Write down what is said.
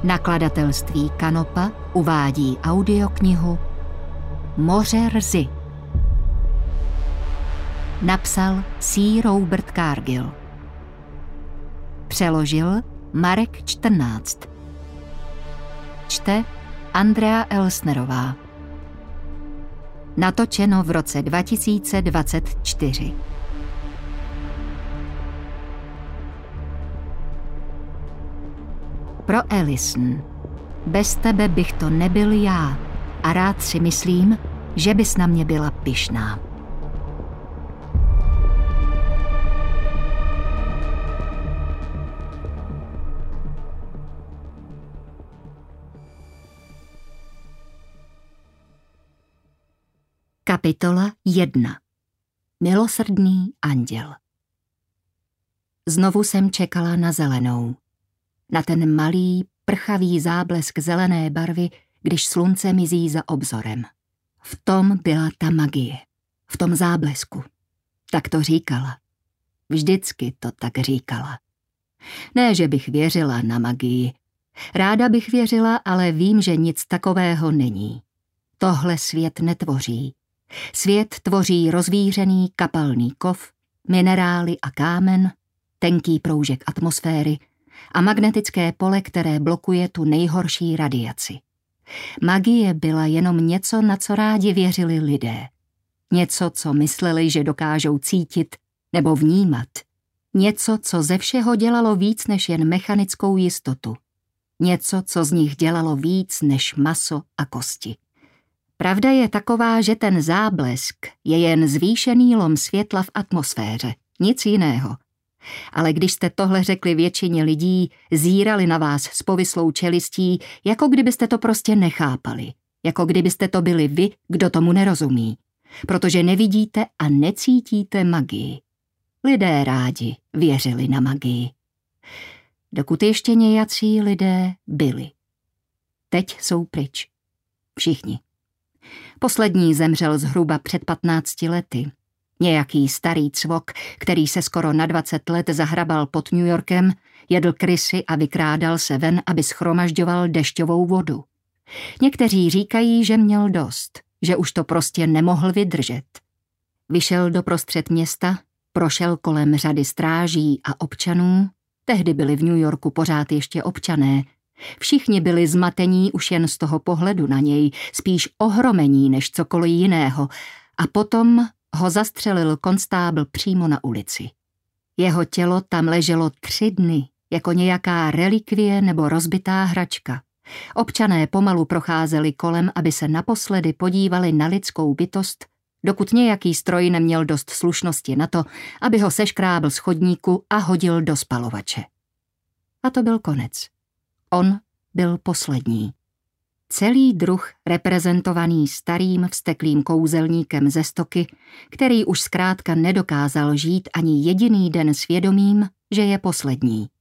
Nakladatelství Kanopa uvádí audioknihu Moře Rzy. Napsal C. Robert Cargill. Přeložil Marek 14. Čte Andrea Elsnerová. Natočeno v roce 2024. Pro Alison. Bez tebe bych to nebyl já a rád si myslím, že bys na mě byla pyšná. Kapitola 1. Milosrdný anděl. Znovu jsem čekala na zelenou. Na ten malý, prchavý záblesk zelené barvy, když slunce mizí za obzorem. V tom byla ta magie. V tom záblesku. Tak to říkala. Vždycky to tak říkala. Ne, že bych věřila na magii. Ráda bych věřila, ale vím, že nic takového není. Tohle svět netvoří. Svět tvoří rozvířený kapalný kov, minerály a kámen, tenký proužek atmosféry a magnetické pole, které blokuje tu nejhorší radiaci. Magie byla jenom něco, na co rádi věřili lidé. Něco, co mysleli, že dokážou cítit nebo vnímat. Něco, co ze všeho dělalo víc než jen mechanickou jistotu. Něco, co z nich dělalo víc než maso a kosti. Pravda je taková, že ten záblesk je jen zvýšený lom světla v atmosféře, nic jiného. Ale když jste tohle řekli většině lidí, zírali na vás s povislou čelistí, jako kdybyste to prostě nechápali, jako kdybyste to byli vy, kdo tomu nerozumí, protože nevidíte a necítíte magii. Lidé rádi věřili na magii. Dokud ještě nějací lidé byli. Teď jsou pryč. Všichni. Poslední zemřel zhruba před 15 lety. Nějaký starý cvok, který se skoro na 20 let zahrabal pod New Yorkem, jedl krysy a vykrádal se ven, aby shromažďoval dešťovou vodu. Někteří říkají, že měl dost, že už to prostě nemohl vydržet. Vyšel do prostřed města, prošel kolem řady stráží a občanů, tehdy byli v New Yorku pořád ještě občané. Všichni byli zmatení už jen z toho pohledu na něj, spíš ohromení než cokoliv jiného, a potom ho zastřelil konstábl přímo na ulici. Jeho tělo tam leželo 3 dny, jako nějaká relikvie nebo rozbitá hračka. Občané pomalu procházeli kolem, aby se naposledy podívali na lidskou bytost, dokud nějaký stroj neměl dost slušnosti na to, aby ho seškrábl z chodníku a hodil do spalovače. A to byl konec. On byl poslední. Celý druh reprezentovaný starým vzteklým kouzelníkem ze Stoky, který už zkrátka nedokázal žít ani jediný den s vědomím, že je poslední.